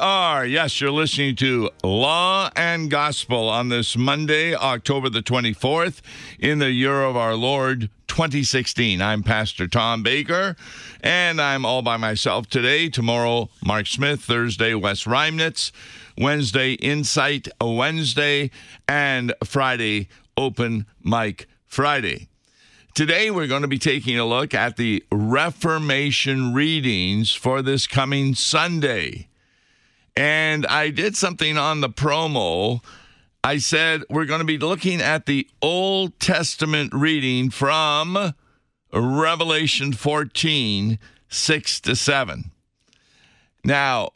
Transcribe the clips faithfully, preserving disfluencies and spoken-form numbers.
are. Yes, you're listening to Law and Gospel on this Monday, October the twenty-fourth, in the year of our Lord, twenty sixteen. I'm Pastor Tom Baker, and I'm all by myself today. Tomorrow, Mark Smith. Thursday, Wes Reimnitz. Wednesday, Insight Wednesday. And Friday, Open Mic Friday. Today, we're going to be taking a look at the Reformation readings for this coming Sunday. And I did something on the promo. I said we're going to be looking at the Old Testament reading from Revelation fourteen, six to seven. Now,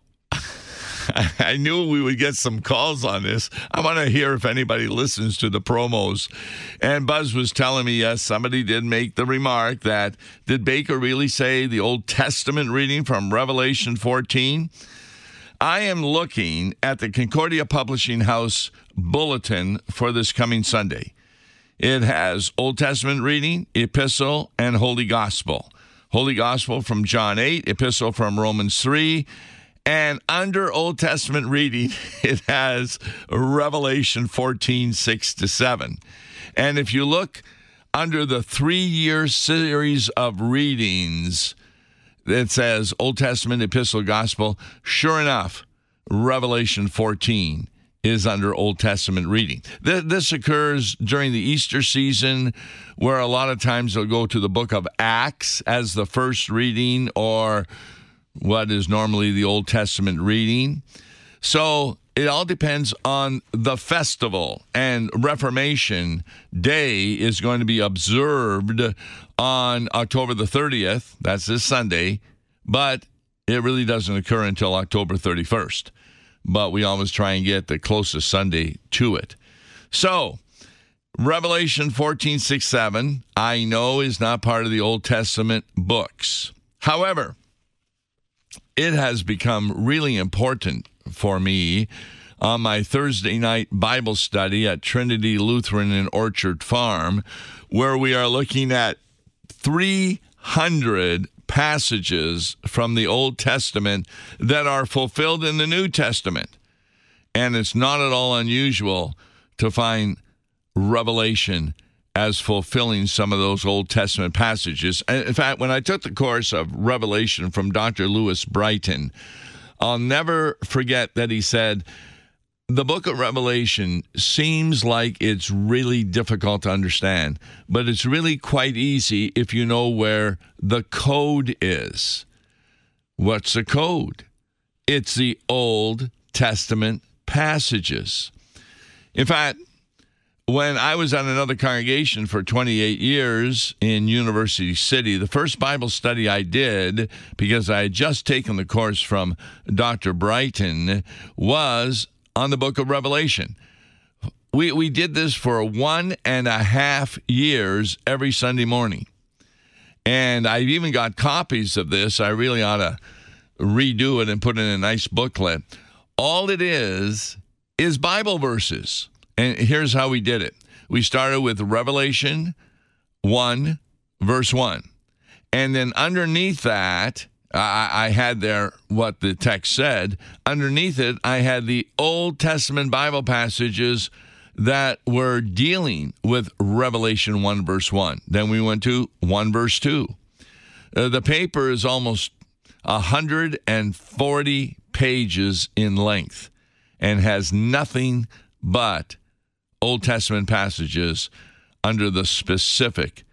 I knew we would get some calls on this. I want to hear if anybody listens to the promos. And Buzz was telling me, yes, somebody did make the remark that, did Baker really say the Old Testament reading from Revelation fourteen? I am looking at the Concordia Publishing House bulletin for this coming Sunday. It has Old Testament reading, Epistle, and Holy Gospel. Holy Gospel from John eight, Epistle from Romans three, and under Old Testament reading, it has Revelation fourteen, six to seven. And if you look under the three-year series of readings, it says Old Testament, Epistle, Gospel. Sure enough, Revelation fourteen is under Old Testament reading. This occurs during the Easter season, where a lot of times they'll go to the book of Acts as the first reading, or what is normally the Old Testament reading. So it all depends on the festival, and Reformation Day is going to be observed on October the thirtieth. That's this Sunday, but it really doesn't occur until October thirty-first. But we always try and get the closest Sunday to it. So, Revelation fourteen, six, seven, I know is not part of the Old Testament books. However, it has become really important for me on my Thursday night Bible study at Trinity Lutheran in Orchard Farm, where we are looking at three hundred passages from the Old Testament that are fulfilled in the New Testament. And it's not at all unusual to find Revelation as fulfilling some of those Old Testament passages. In fact, when I took the course of Revelation from Doctor Lewis Brighton, I'll never forget that he said, the book of Revelation seems like it's really difficult to understand, but it's really quite easy if you know where the code is. What's the code? It's the Old Testament passages. In fact, when I was at another congregation for twenty-eight years in University City, the first Bible study I did, because I had just taken the course from Doctor Brighton, was on the book of Revelation. We we did this for one and a half years every Sunday morning. And I've even got copies of this. I really ought to redo it and put it in a nice booklet. All it is is Bible verses. And here's how we did it. We started with Revelation one, verse one. And then underneath that, I, I had there what the text said. Underneath it, I had the Old Testament Bible passages that were dealing with Revelation one, verse one. Then we went to one, verse two. Uh, the paper is almost one hundred forty pages in length and has nothing but Old Testament passages under the specific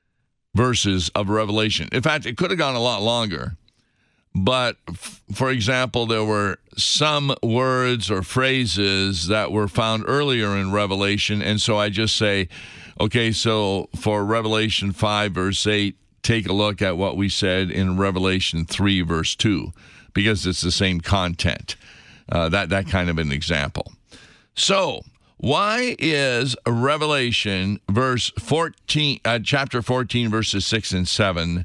verses of Revelation. In fact, it could have gone a lot longer. But, f- for example, there were some words or phrases that were found earlier in Revelation, and so I just say, okay, so for Revelation five, verse eight, take a look at what we said in Revelation three, verse two, because it's the same content. Uh, that, that kind of an example. So, why is Revelation verse fourteen, uh, chapter fourteen, verses six and seven,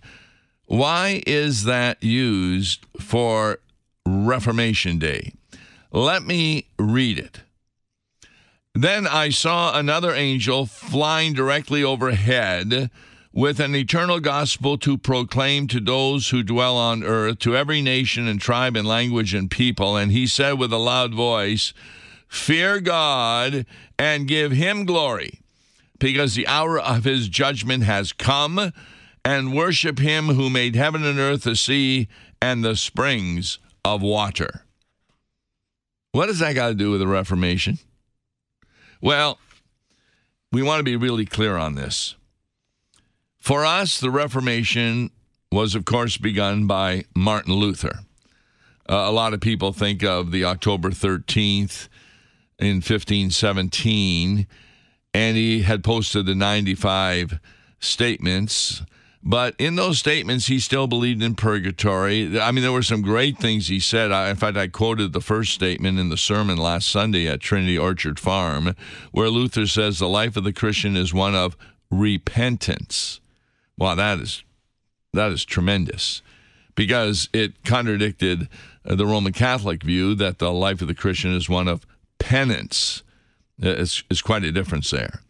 why is that used for Reformation Day? Let me read it. Then I saw another angel flying directly overhead with an eternal gospel to proclaim to those who dwell on earth, to every nation and tribe and language and people. And he said with a loud voice, fear God and give him glory, because the hour of his judgment has come, and worship him who made heaven and earth, the sea, and the springs of water. What does that got to do with the Reformation? Well, we want to be really clear on this. For us, the Reformation was, of course, begun by Martin Luther. Uh, a lot of people think of the October thirteenth in fifteen seventeen, and he had posted the ninety-five statements. But in those statements, he still believed in purgatory. I mean, there were some great things he said. I, in fact, I quoted the first statement in the sermon last Sunday at Trinity Orchard Farm, where Luther says the life of the Christian is one of repentance. Wow, that is that is tremendous, because it contradicted the Roman Catholic view that the life of the Christian is one of penance. It's, it's quite a difference there.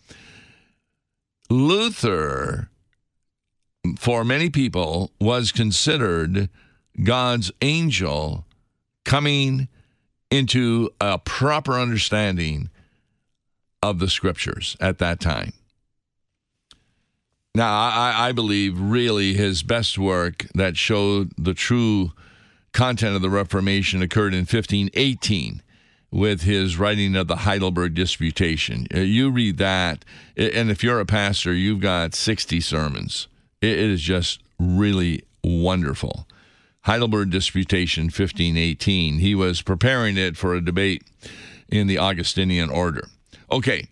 Luther, for many people, was considered God's angel coming into a proper understanding of the Scriptures at that time. Now, I, I believe really his best work that showed the true content of the Reformation occurred in fifteen eighteen with his writing of the Heidelberg Disputation. You read that, and if you're a pastor, you've got sixty sermons. It is just really wonderful. Heidelberg Disputation, fifteen eighteen. He was preparing it for a debate in the Augustinian order. Okay.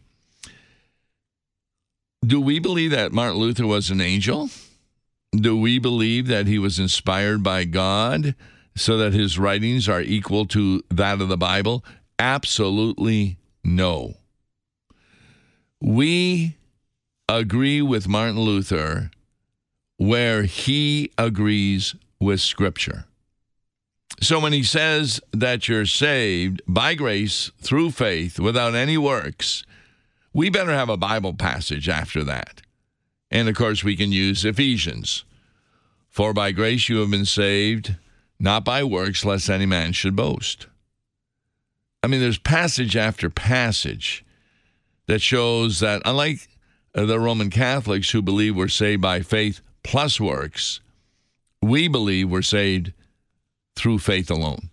Do we believe that Martin Luther was an angel? Do we believe that he was inspired by God so that his writings are equal to that of the Bible? Absolutely no. We agree with Martin Luther where he agrees with Scripture. So when he says that you're saved by grace through faith without any works, we better have a Bible passage after that. And, of course, we can use Ephesians. For by grace you have been saved, not by works, lest any man should boast. I mean, there's passage after passage that shows that, unlike the Roman Catholics who believe we're saved by faith plus works, we believe we're saved through faith alone.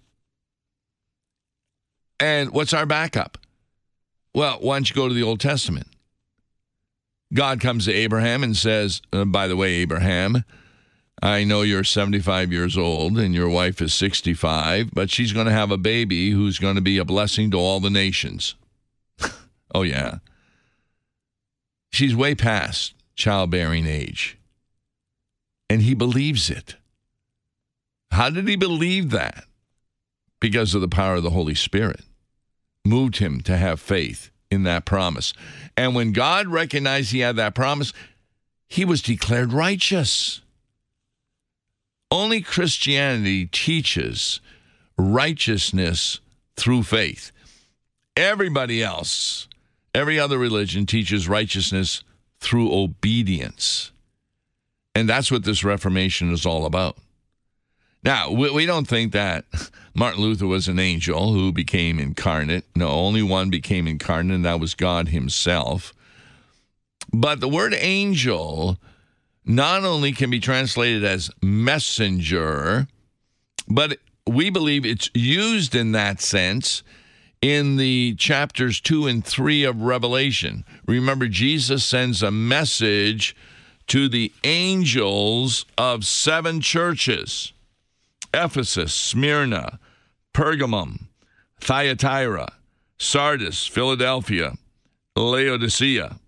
And what's our backup? Well, why don't you go to the Old Testament? God comes to Abraham and says, uh, by the way, Abraham, I know you're seventy-five years old and your wife is sixty-five, but she's going to have a baby who's going to be a blessing to all the nations. Oh, yeah. She's way past childbearing age. And he believes it. How did he believe that? Because of the power of the Holy Spirit. Moved him to have faith in that promise. And when God recognized he had that promise, he was declared righteous. Only Christianity teaches righteousness through faith. Everybody else, every other religion teaches righteousness through obedience. And that's what this Reformation is all about. Now, we, we don't think that Martin Luther was an angel who became incarnate. No, only one became incarnate, and that was God himself. But the word angel not only can be translated as messenger, but we believe it's used in that sense in the chapters two and three of Revelation. Remember, Jesus sends a message to the angels of seven churches: Ephesus, Smyrna, Pergamum, Thyatira, Sardis, Philadelphia, Laodicea.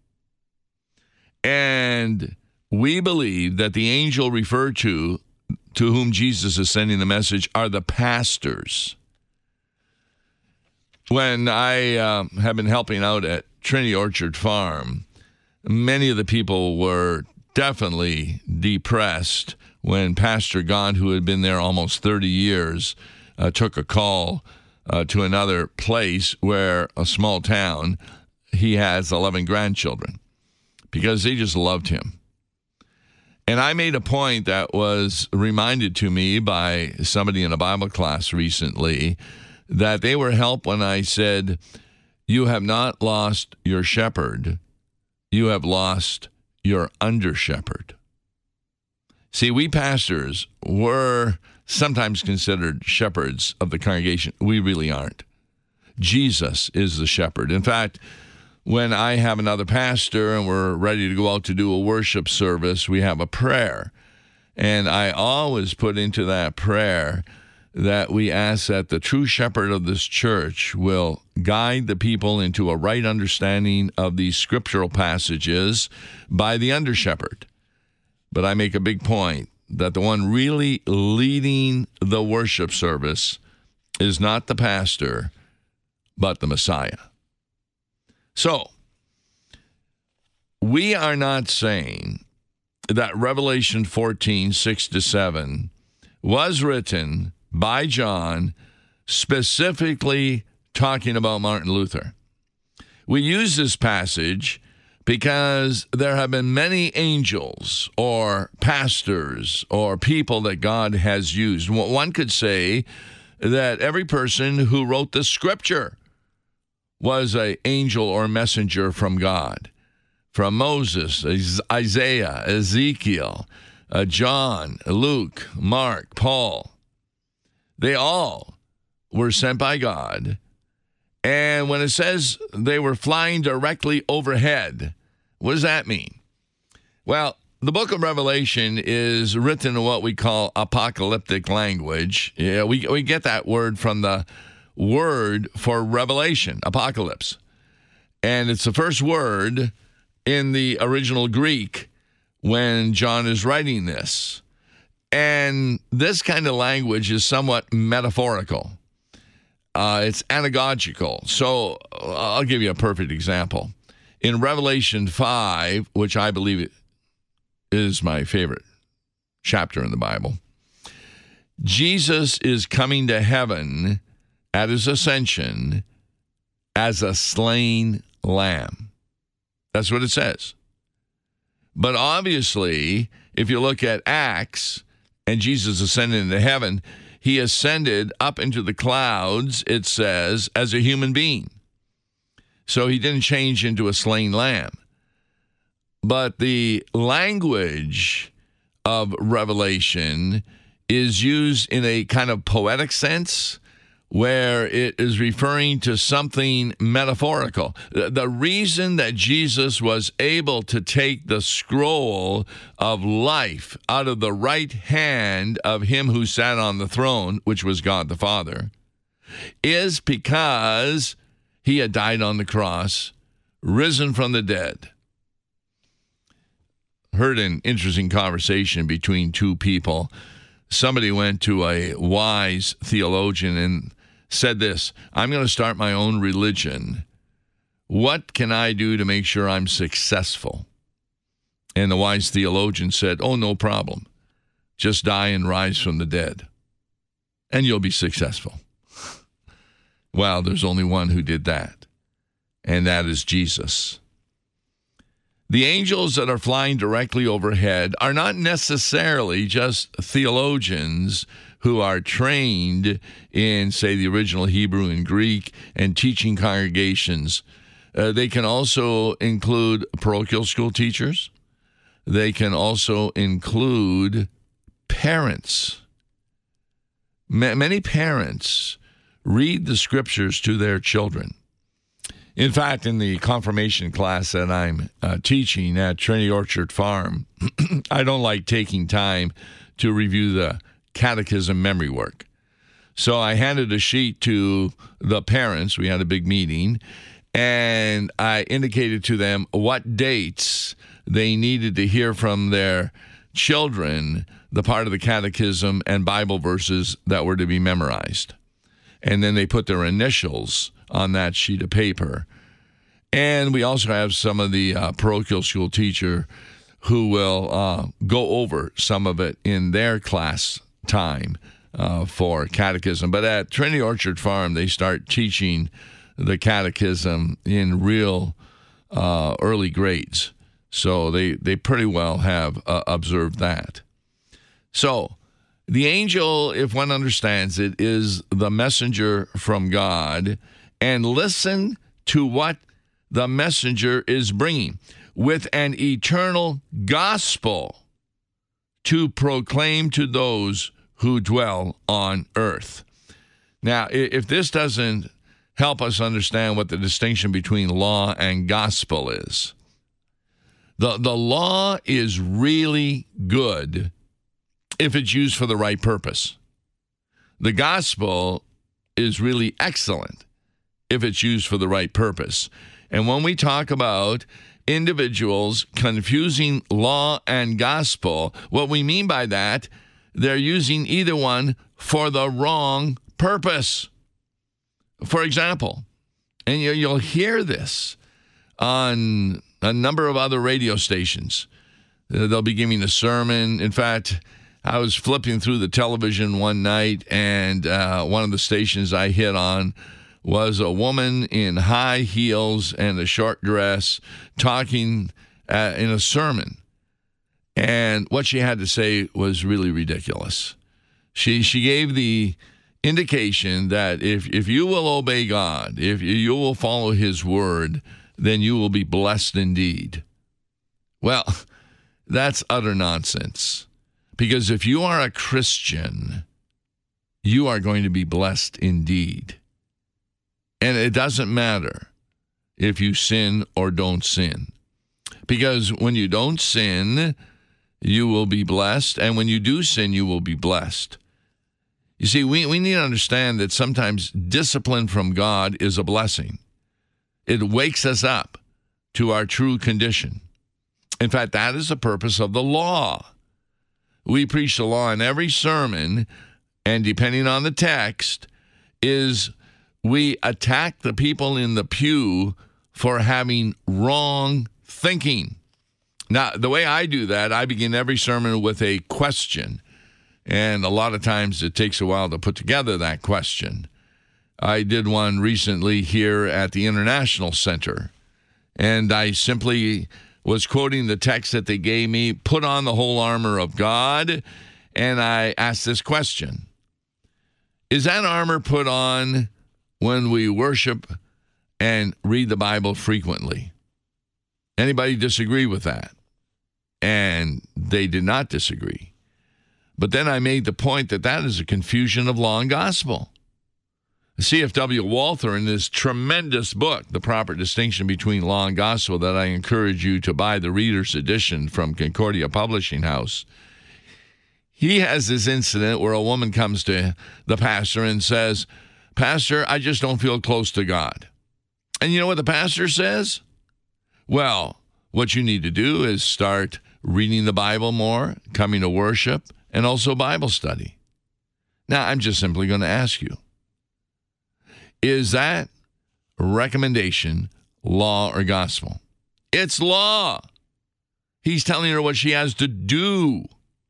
And we believe that the angel referred to, to whom Jesus is sending the message, are the pastors. When I uh, have been helping out at Trinity Orchard Farm, many of the people were definitely depressed when Pastor Gaunt, who had been there almost thirty years, uh, took a call uh, to another place where, a small town, he has eleven grandchildren, because they just loved him. And I made a point that was reminded to me by somebody in a Bible class recently, that they were helped when I said, you have not lost your shepherd, you have lost your under-shepherd. See, we pastors were sometimes considered shepherds of the congregation. We really aren't. Jesus is the shepherd. In fact, when I have another pastor and we're ready to go out to do a worship service, we have a prayer. And I always put into that prayer that we ask that the true shepherd of this church will guide the people into a right understanding of these scriptural passages by the under-shepherd. But I make a big point that the one really leading the worship service is not the pastor, but the Messiah. So, we are not saying that Revelation fourteen, six to seven was written by John specifically talking about Martin Luther. We use this passage because there have been many angels or pastors or people that God has used. One could say that every person who wrote the scripture was an angel or messenger from God. From Moses, Isaiah, Ezekiel, uh, John, Luke, Mark, Paul. They all were sent by God. And when it says they were flying directly overhead, what does that mean? Well, the book of Revelation is written in what we call apocalyptic language. Yeah, we, we get that word from the word for revelation, apocalypse. And it's the first word in the original Greek when John is writing this. And this kind of language is somewhat metaphorical. Uh, it's anagogical. So I'll give you a perfect example. In Revelation five, which I believe is my favorite chapter in the Bible, Jesus is coming to heaven at his ascension as a slain lamb. That's what it says. But obviously, if you look at Acts and Jesus ascended into heaven, he ascended up into the clouds, it says, as a human being. So he didn't change into a slain lamb. But the language of Revelation is used in a kind of poetic sense, where it is referring to something metaphorical. The reason that Jesus was able to take the scroll of life out of the right hand of him who sat on the throne, which was God the Father, is because he had died on the cross, risen from the dead. Heard an interesting conversation between two people. Somebody went to a wise theologian and said this: I'm going to start my own religion. What can I do to make sure I'm successful? And the wise theologian said, oh, no problem. Just die and rise from the dead, and you'll be successful. Well, there's only one who did that, and that is Jesus. The angels that are flying directly overhead are not necessarily just theologians who are trained in, say, the original Hebrew and Greek and teaching congregations. Uh, they can also include parochial school teachers. They can also include parents. Ma- many parents read the scriptures to their children. In fact, in the confirmation class that I'm uh, teaching at Trinity Orchard Farm, I don't like taking time to review the catechism memory work. So I handed a sheet to the parents. We had a big meeting, and I indicated to them what dates they needed to hear from their children the part of the catechism and Bible verses that were to be memorized. And then they put their initials on that sheet of paper. And we also have some of the uh, parochial school teacher who will uh, go over some of it in their class time uh, for catechism. But at Trinity Orchard Farm, they start teaching the catechism in real uh, early grades. So they, they pretty well have uh, observed that. So the angel, if one understands it, is the messenger from God. And listen to what the messenger is bringing with an eternal gospel to proclaim to those who dwell on earth. Now, if this doesn't help us understand what the distinction between law and gospel is, the, the law is really good if it's used for the right purpose. The gospel is really excellent if it's used for the right purpose. And when we talk about individuals confusing law and gospel, what we mean by that, they're using either one for the wrong purpose. For example, and you'll hear this on a number of other radio stations. They'll be giving a sermon. In fact, I was flipping through the television one night, and uh, one of the stations I hit on was a woman in high heels and a short dress talking uh, in a sermon. And what she had to say was really ridiculous. She she gave the indication that if, if you will obey God, if you will follow his word, then you will be blessed indeed. Well, that's utter nonsense. Because if you are a Christian, you are going to be blessed indeed. And it doesn't matter if you sin or don't sin. Because when you don't sin, you will be blessed. And when you do sin, you will be blessed. You see, we, we need to understand that sometimes discipline from God is a blessing. It wakes us up to our true condition. In fact, that is the purpose of the law. We preach the law in every sermon, and depending on the text, is we attack the people in the pew for having wrong thinking. Now, the way I do that, I begin every sermon with a question. And a lot of times it takes a while to put together that question. I did one recently here at the International Center, and I simply was quoting the text that they gave me, put on the whole armor of God, and I asked this question. Is that armor put on when we worship and read the Bible frequently? Anybody disagree with that? And they did not disagree. But then I made the point that that is a confusion of law and gospel. C F W Walther, in his tremendous book, The Proper Distinction Between Law and Gospel, that I encourage you to buy the Reader's Edition from Concordia Publishing House, he has this incident where a woman comes to the pastor and says, Pastor, I just don't feel close to God. And you know what the pastor says? Well, what you need to do is start reading the Bible more, coming to worship, and also Bible study. Now, I'm just simply going to ask you, is that recommendation law or gospel? It's law. He's telling her what she has to do.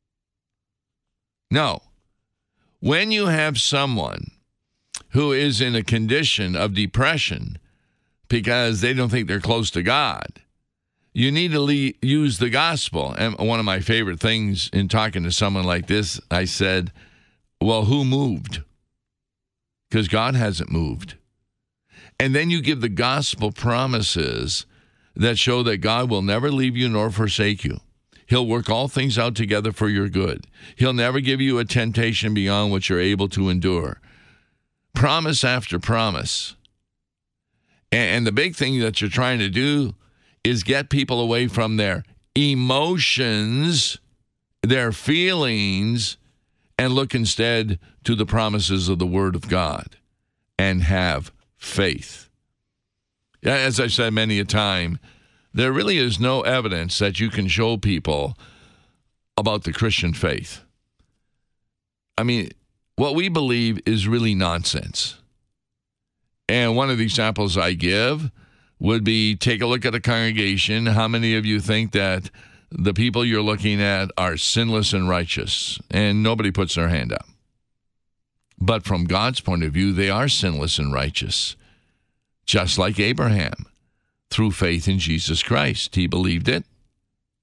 No. When you have someone who is in a condition of depression because they don't think they're close to God, you need to le- use the gospel. And one of my favorite things in talking to someone like this, I said, well, who moved? Because God hasn't moved. And then you give the gospel promises that show that God will never leave you nor forsake you. He'll work all things out together for your good. He'll never give you a temptation beyond what you're able to endure. Promise after promise. And the big thing that you're trying to do is get people away from their emotions, their feelings, and look instead to the promises of the Word of God and have faith. As I've said many a time, there really is no evidence that you can show people about the Christian faith. I mean, what we believe is really nonsense. And one of the examples I give would be, take a look at a congregation. How many of you think that the people you're looking at are sinless and righteous? And nobody puts their hand up. But from God's point of view, they are sinless and righteous, just like Abraham. Through faith in Jesus Christ, he believed it,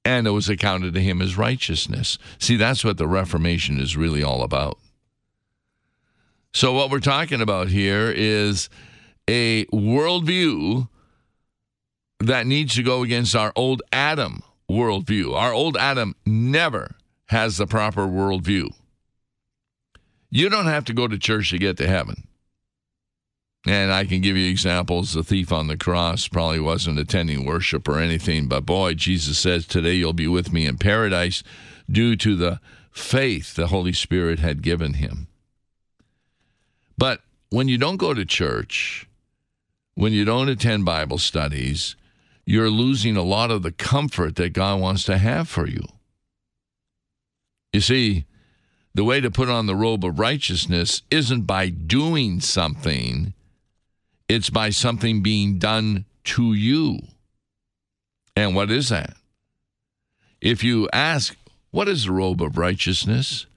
and it was accounted to him as righteousness. See, that's what the Reformation is really all about. So what we're talking about here is a worldview that needs to go against our old Adam worldview. Our old Adam never has the proper worldview. You don't have to go to church to get to heaven. And I can give you examples. The thief on the cross probably wasn't attending worship or anything, but boy, Jesus says, today you'll be with me in paradise due to the faith the Holy Spirit had given him. But when you don't go to church, when you don't attend Bible studies, you're losing a lot of the comfort that God wants to have for you. You see, the way to put on the robe of righteousness isn't by doing something. It's by something being done to you. And what is that? If you ask, what is the robe of righteousness?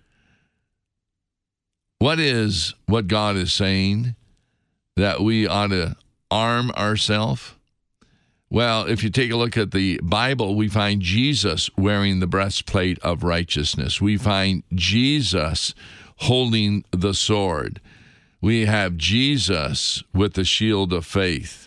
What is what God is saying that we ought to arm ourselves? Well, if you take a look at the Bible, we find Jesus wearing the breastplate of righteousness. We find Jesus holding the sword. We have Jesus with the shield of faith.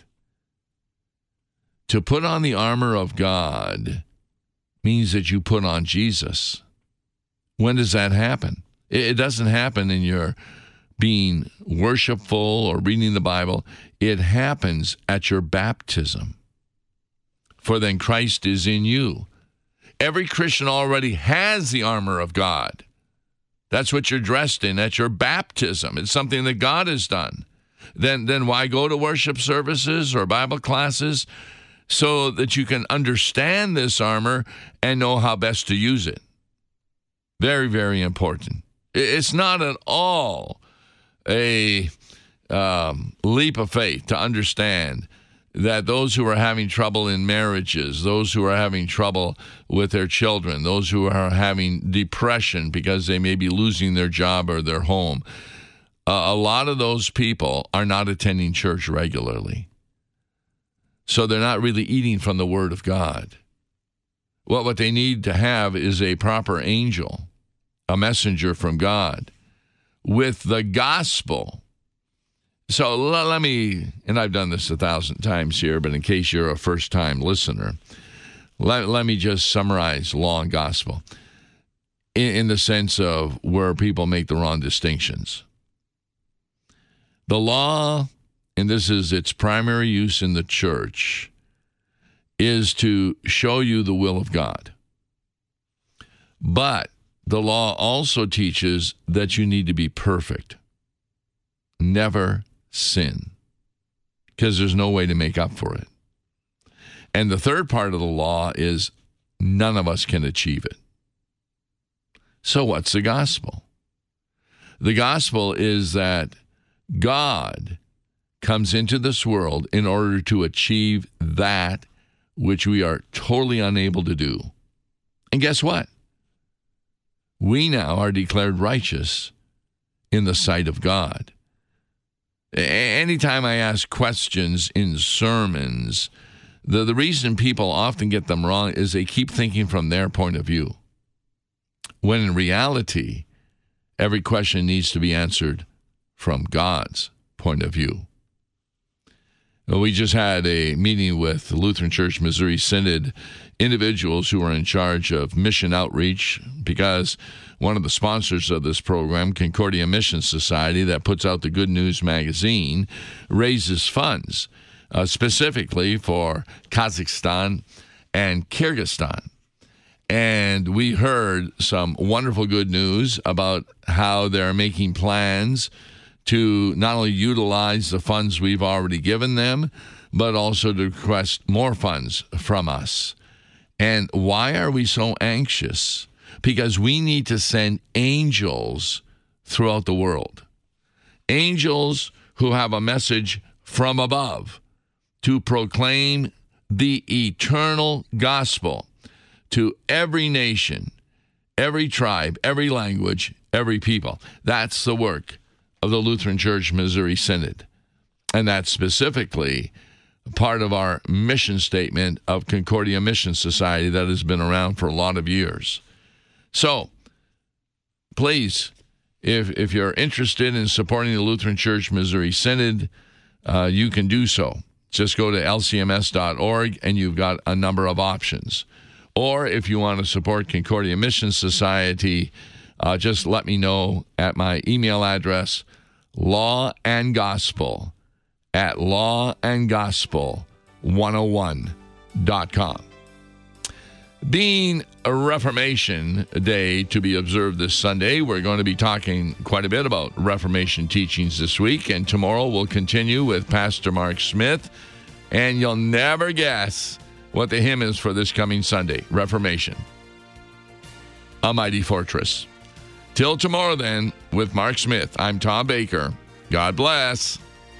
To put on the armor of God means that you put on Jesus. When does that happen? It doesn't happen in your being worshipful or reading the Bible. It happens at your baptism. For then Christ is in you. Every Christian already has the armor of God. That's what you're dressed in at your baptism. It's something that God has done. Then, then why go to worship services or Bible classes? So that you can understand this armor and know how best to use it. Very, very important. It's not at all a um, leap of faith to understand that those who are having trouble in marriages, those who are having trouble with their children, those who are having depression because they may be losing their job or their home, uh, a lot of those people are not attending church regularly. So they're not really eating from the Word of God. Well, what they need to have is a proper angel, a messenger from God, with the gospel. So let me, and I've done this a thousand times here, but in case you're a first-time listener, let, let me just summarize law and gospel in, in the sense of where people make the wrong distinctions. The law, and this is its primary use in the church, is to show you the will of God. But the law also teaches that you need to be perfect. Never sin, because there's no way to make up for it. And the third part of the law is none of us can achieve it. So what's the gospel? The gospel is that God comes into this world in order to achieve that which we are totally unable to do. And guess what? We now are declared righteous in the sight of God. Anytime I ask questions in sermons, the, the reason people often get them wrong is they keep thinking from their point of view. When in reality, every question needs to be answered from God's point of view. Well, we just had a meeting with the Lutheran Church Missouri Synod individuals who are in charge of mission outreach, because one of the sponsors of this program, Concordia Mission Society, that puts out the Good News magazine, raises funds uh, specifically for Kazakhstan and Kyrgyzstan. And we heard some wonderful good news about how they're making plans to not only utilize the funds we've already given them, but also to request more funds from us. And why are we so anxious? Because we need to send angels throughout the world. Angels who have a message from above to proclaim the eternal gospel to every nation, every tribe, every language, every people. That's the work of the Lutheran Church Missouri Synod. And that's specifically part of our mission statement of Concordia Mission Society that has been around for a lot of years. So, please, if if you're interested in supporting the Lutheran Church Missouri Synod, uh, you can do so. Just go to L C M S dot org and you've got a number of options. Or if you want to support Concordia Mission Society, uh, just let me know at my email address, lawandgospel at lawandgospel one oh one dot com. Being a Reformation Day to be observed this Sunday, we're going to be talking quite a bit about Reformation teachings this week, and tomorrow we'll continue with Pastor Mark Smith, and you'll never guess what the hymn is for this coming Sunday, Reformation, A Mighty Fortress. Till tomorrow then, with Mark Smith, I'm Tom Baker. God bless.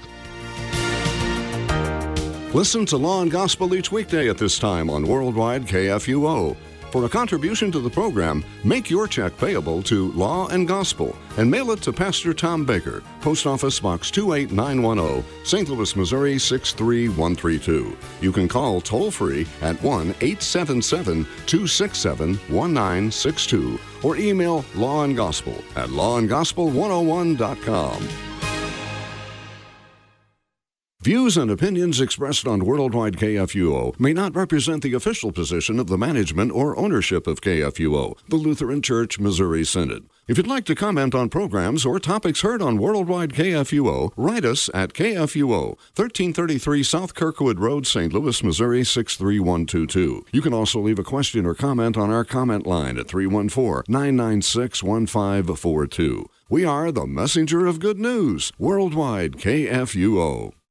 Listen to Law and Gospel each weekday at this time on Worldwide K F U O. For a contribution to the program, make your check payable to Law and Gospel and mail it to Pastor Tom Baker, Post Office Box two eight nine one zero, Saint Louis, Missouri six three one three two. You can call toll-free at one eight seven seven, two six seven, one nine six two or email Law and Gospel at law and gospel one oh one dot com. Views and opinions expressed on Worldwide K F U O may not represent the official position of the management or ownership of K F U O, the Lutheran Church Missouri Synod. If you'd like to comment on programs or topics heard on Worldwide K F U O, write us at K F U O, thirteen thirty-three South Kirkwood Road, Saint Louis, Missouri six three one two two. You can also leave a question or comment on our comment line at three one four, nine nine six, one five four two. We are the messenger of good news, Worldwide K F U O.